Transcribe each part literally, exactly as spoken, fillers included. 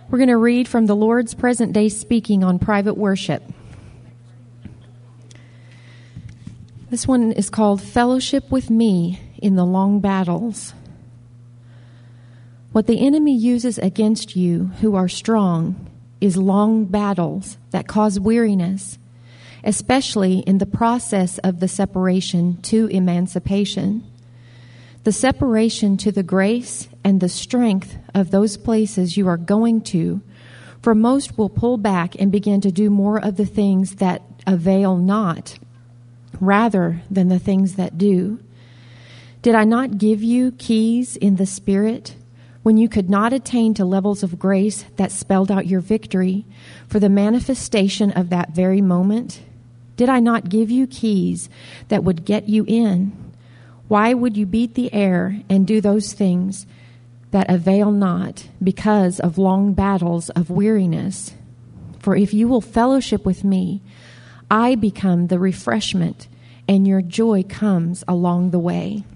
We're going to read from the Lord's Present Day Speaking on Private Worship. This one is called Fellowship with Me in the Long Battles. What the enemy uses against you who are strong is long battles that cause weariness, especially in the process of the separation to emancipation. The separation to the grace and the strength of those places you are going to, for most will pull back and begin to do more of the things that avail not, rather than the things that do. Did I not give you keys in the Spirit when you could not attain to levels of grace that spelled out your victory for the manifestation of that very moment? Did I not give you keys that would get you in? Why would you beat the air and do those things that avail not because of long battles of weariness? For if you will fellowship with me, I become the refreshment, and your joy comes along the way.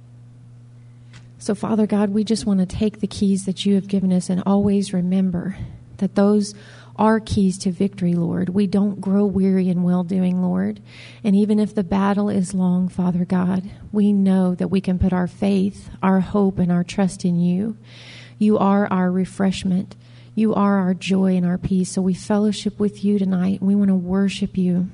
So, Father God, we just want to take the keys that you have given us and always remember that those are keys to victory, Lord. We don't grow weary in well-doing, Lord. And even if the battle is long, Father God, we know that we can put our faith, our hope, and our trust in you. You are our refreshment. You are our joy and our peace. So we fellowship with you tonight. We want to worship you.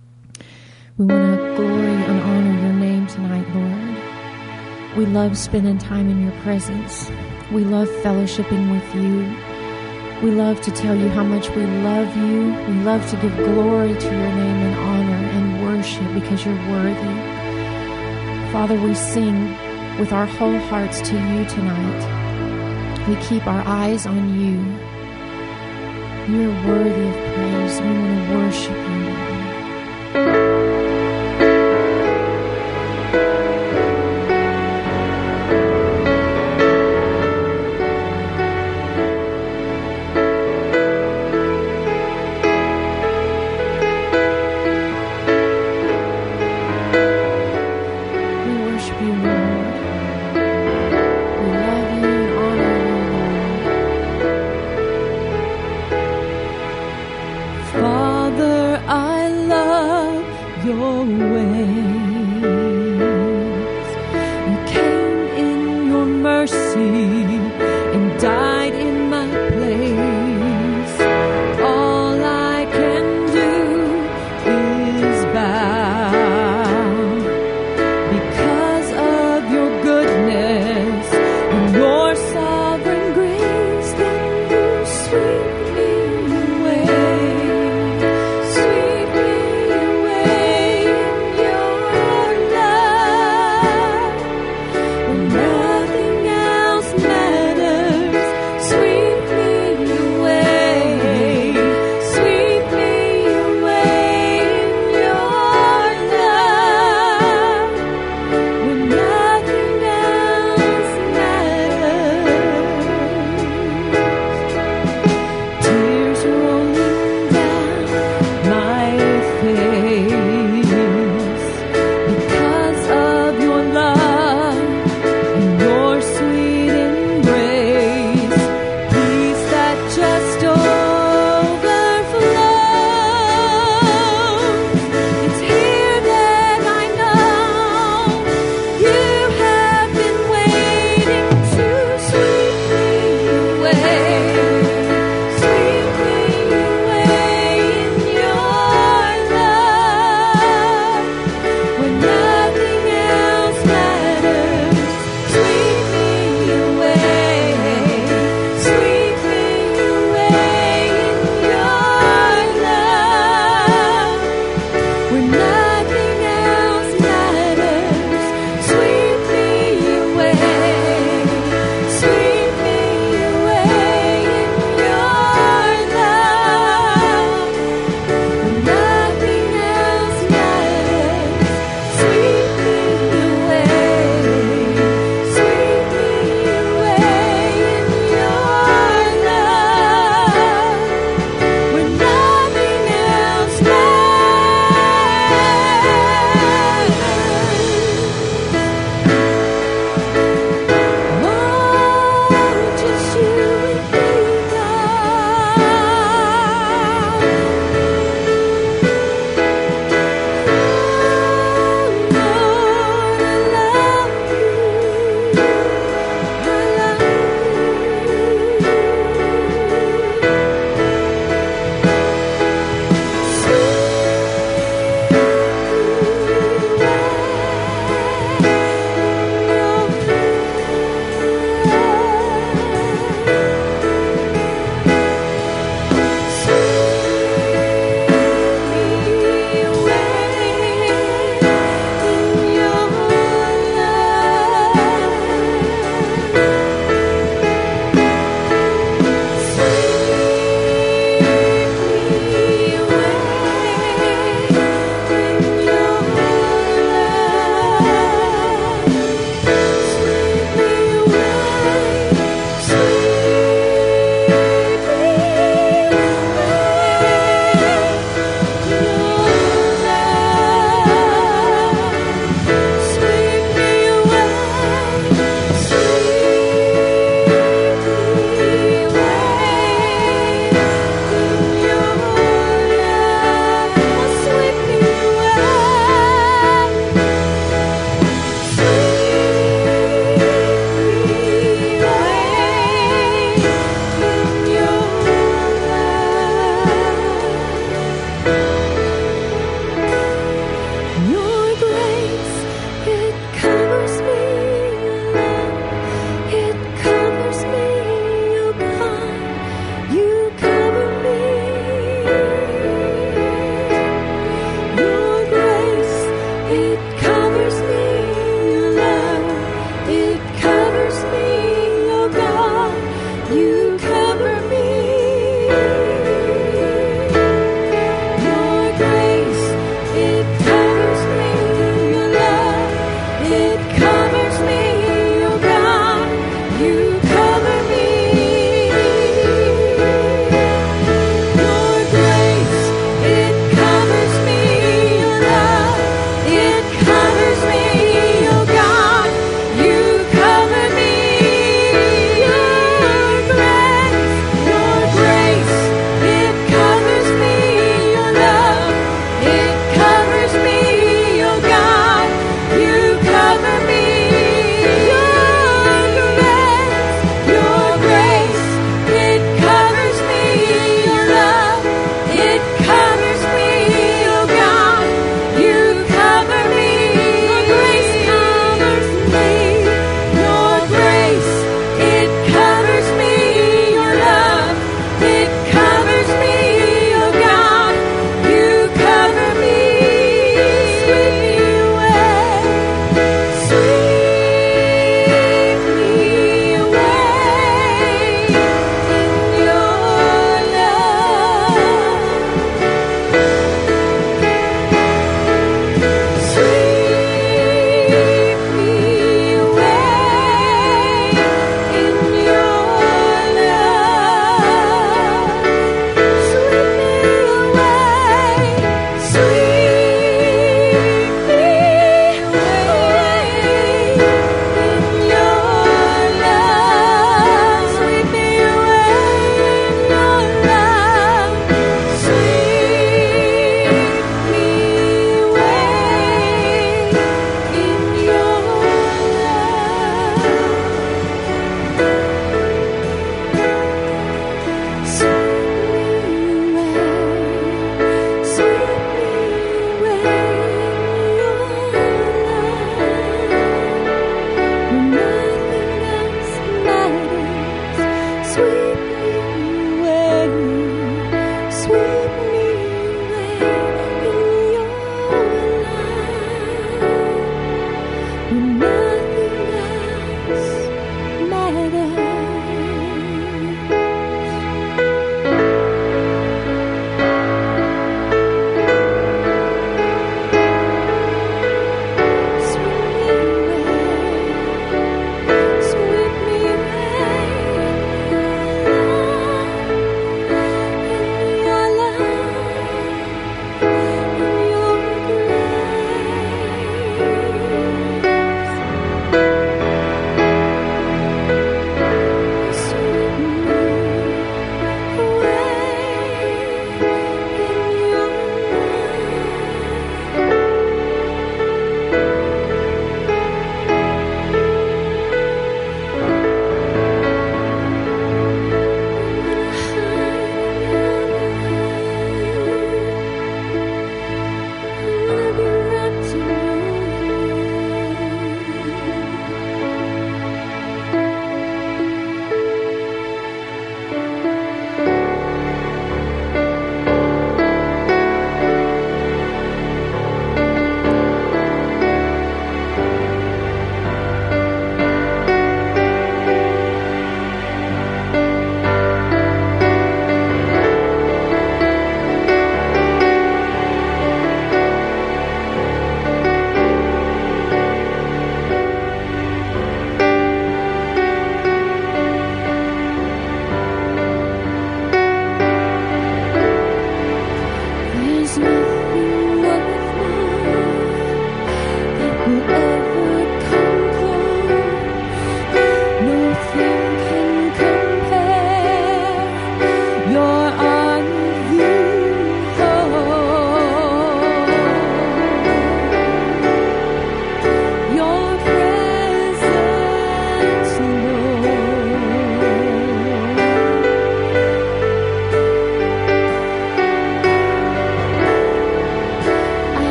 We want to glory and honor your name tonight, Lord. We love spending time in your presence. We love fellowshipping with you. We love to tell you how much we love you. We love to give glory to your name and honor and worship because you're worthy. Father, we sing with our whole hearts to you tonight. We keep our eyes on you. You're worthy of praise. We want to worship you, Lord. Father, I love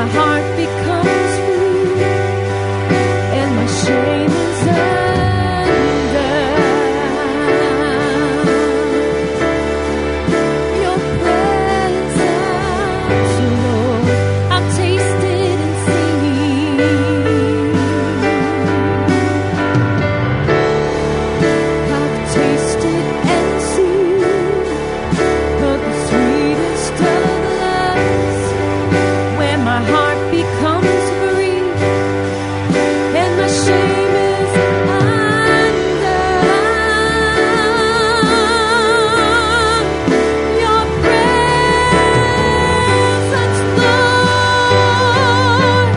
my heart becomes free and my shame is undone. Your presence, Lord, I've tasted and seen. I've tasted and seen of the sweetest of loves, where my heart becomes free and my shame is undone. Your presence, Lord.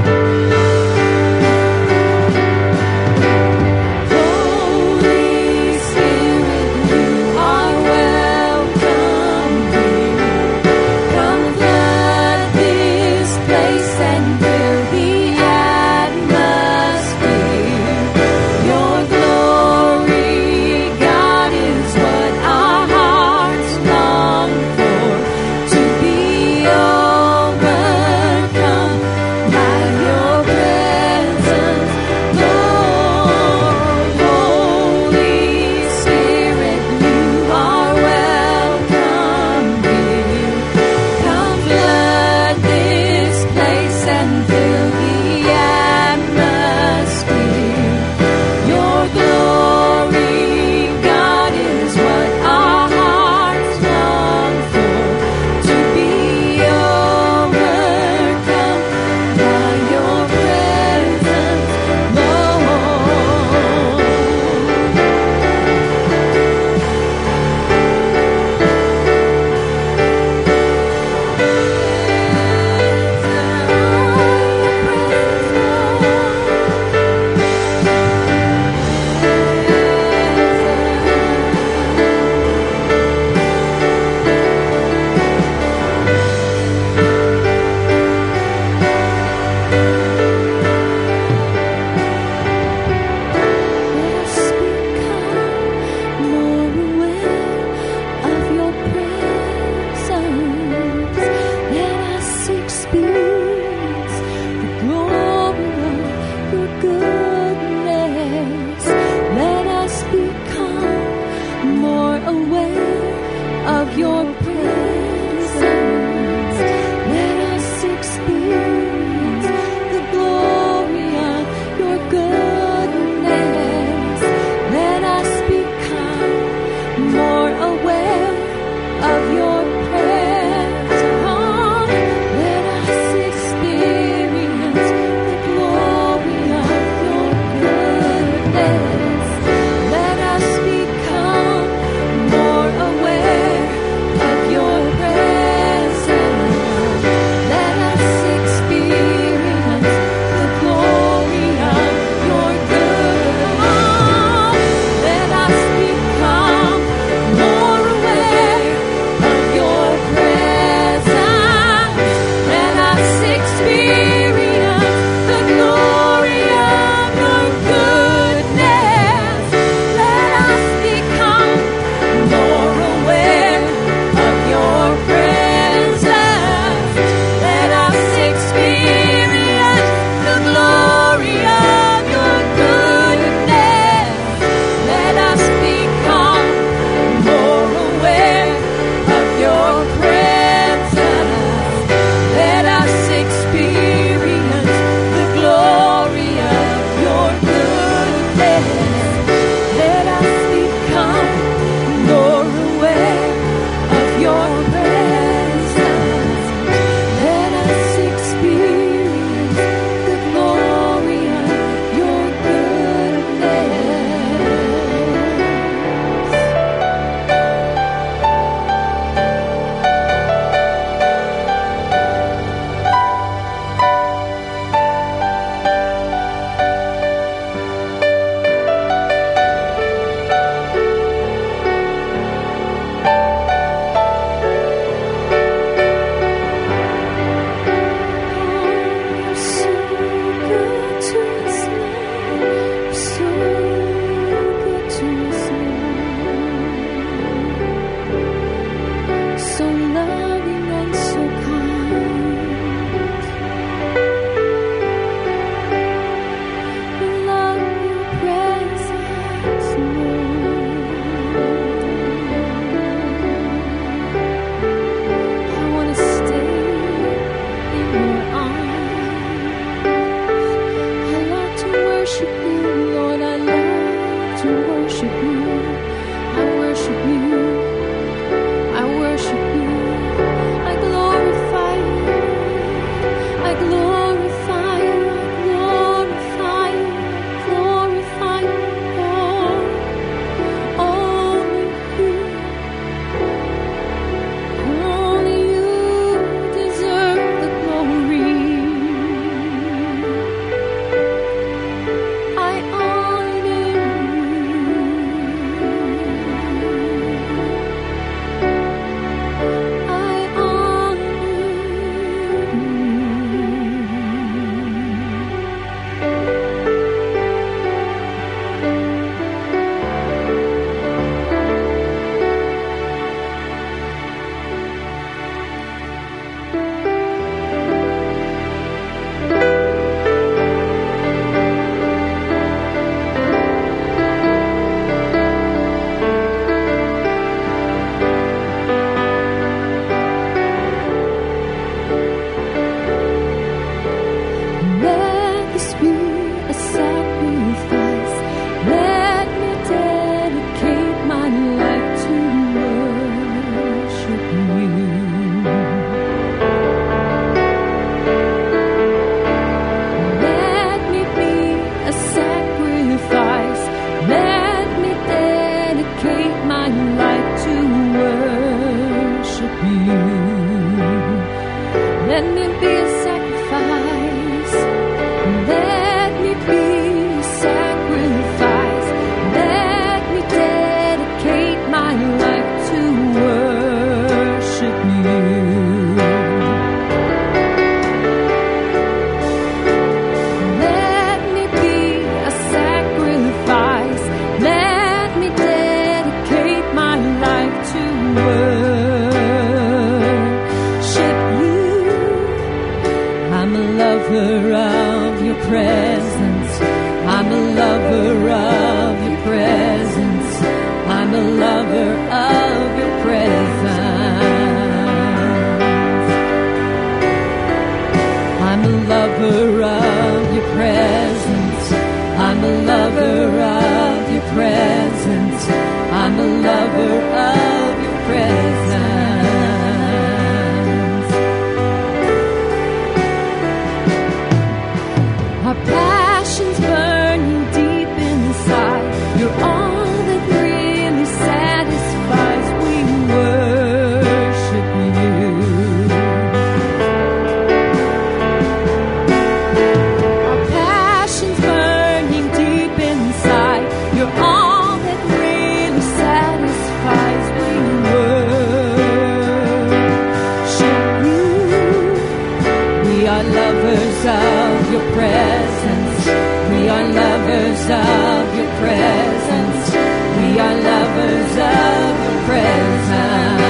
Holy Spirit, you are welcome here. Come flood this place and I'm a lover of your presence. I'm a lover of your presence. I'm a lover of your presence. I'm a lover of your presence. I'm a lover of your presence. I'm a lover of your presence. Our passions burning deep inside. You're all that really satisfies. We worship you. Our passions burning deep inside. You're all that really satisfies. We worship you. We are lovers of your presence. We are lovers of your presence. We are lovers of your presence.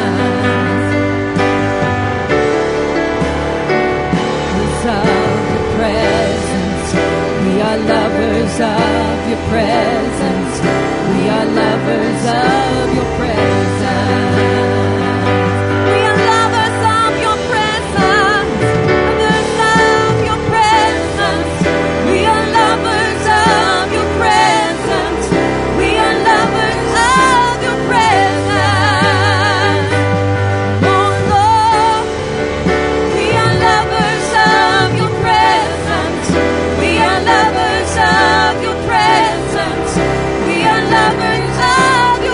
Of your presence. We are lovers of your presence. We are lovers of your presence. We are lovers of your presence. Lovers of your presence. We are lovers of your presence. We are lovers of your presence. Oh Lord, we are lovers of your presence. We are lovers of your presence. We are lovers of your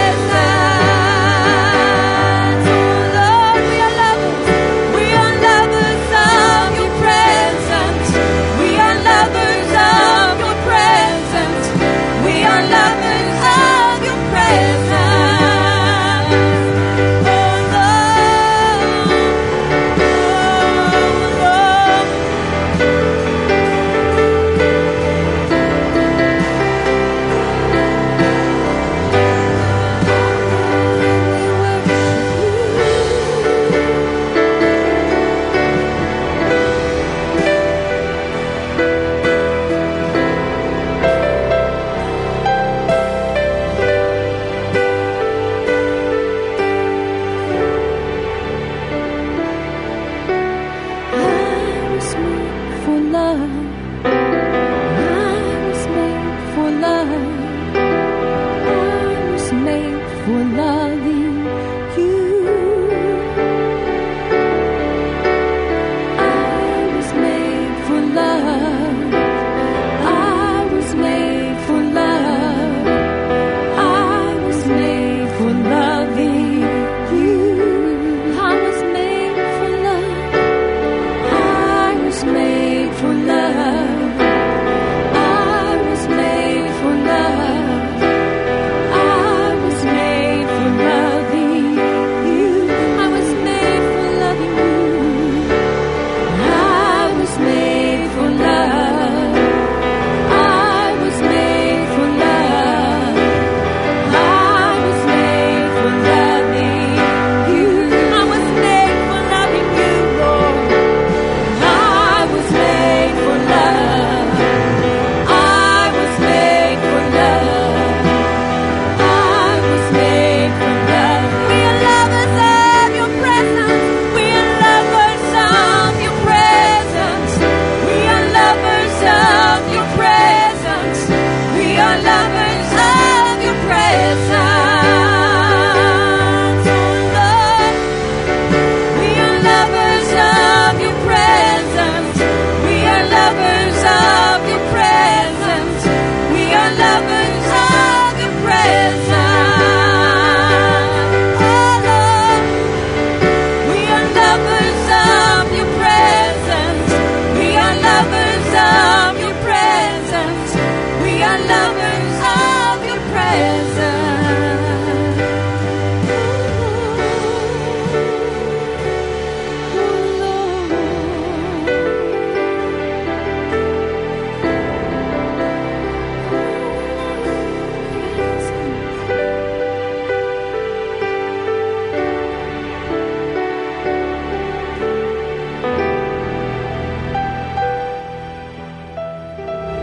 presence. Oh Lord, we are lovers. We are lovers of your presence. We are lovers of your presence. We are lovers of your presence. Oh Lord, oh Lord. I was made for love. I was made for love. I was made for loving you. I was made for love. I was made for love. I was made for loving you. I was made for love. I was made for love.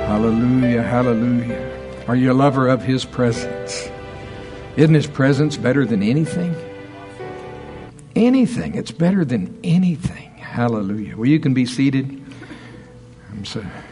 Hallelujah, hallelujah. Are you a lover of His presence? Isn't His presence better than anything? Anything. It's better than anything. Hallelujah. Well, you can be seated. I'm so...